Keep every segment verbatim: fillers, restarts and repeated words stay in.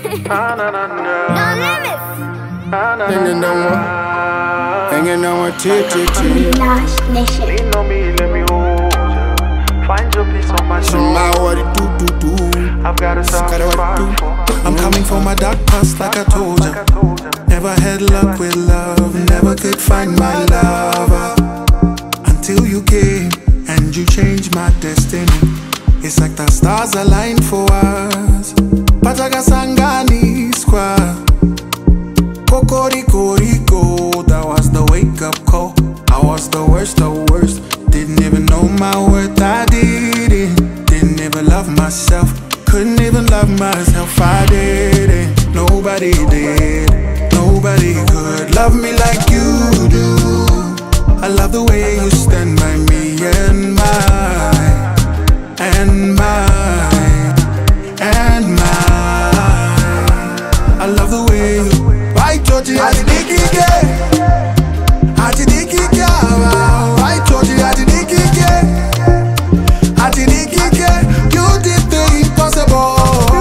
No limits. Hanging down one, hanging on one, tick, tick, tick. Nash Nation. Lean on me, let me hold ya. Find your peace on my soul. Somehow what it do, do, do. I've got a soft spot for. I'm coming from my dark past like I told ya. Never had luck with love, never could find my lover until you came and you changed my destiny. It's like the stars aligned for us. Pataga Sangani Square. Kokoriko Rico, that was the wake up call. I was the worst of worst. Didn't even know my worth, I didn't. Didn't even love myself. Couldn't even love myself, I didn't. Nobody did. Nobody could love me like you do. I love the way you stand by me and mine, and mine, and mine. I love the way you. Why Georgie, I did it again. I did it again. Why Georgie, I did it again. I did it again. You did the impossible.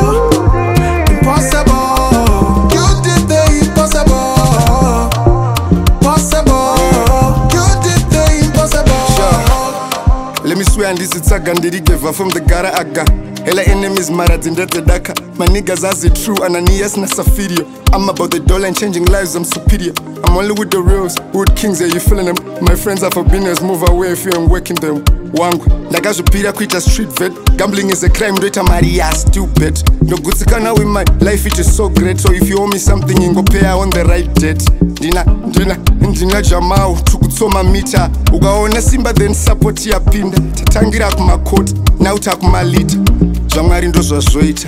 Impossible. You did the impossible. Possible. You did the impossible. Sure. Let me swear and this is a gandiri gave from the gara aga. Hela enemies marad in the daka. My niggas as it true and Ananias na Safirio. I'm about the dollar and changing lives, I'm superior. I'm only with the reals, wood kings, yeah, you feeling them. My friends are for business, move away if you ain't working them. Wangu, like I should be a quit a street vet. Gambling is a crime rate, I'm Maria, stupid. No good to can with my life, it is so great. So if you owe me something, you go pay on the right jet. Dina, dina, dina jamau, tukutsoma mita. Ugaona simba then support ya pinda. Tatangira kuma coat, now takuma lita. Jangari ndozo sweater.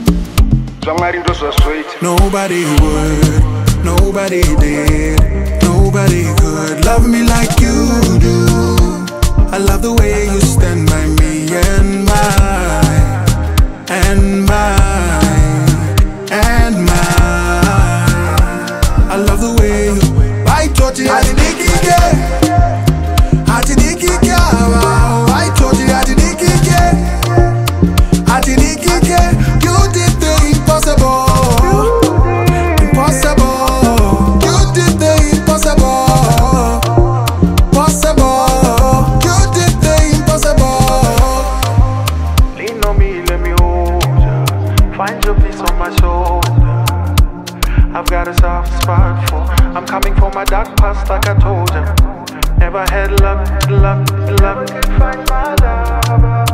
Nobody would, nobody did, nobody could love me like you do. I love the way you stand by me and mine, and mine, and mine. I love the way you. Why Georgie, I did it again. I did it again. Why Georgie, I did it again. I did it again. You did the impossible. Impossible. You did the impossible. Possible. You did the impossible. Lean on me, let me hold ya. Find your peace on my shoulder. I've got a soft spot for. I'm coming from my dark past like I told ya. Never had luck, luck, luck. Never could find my lover.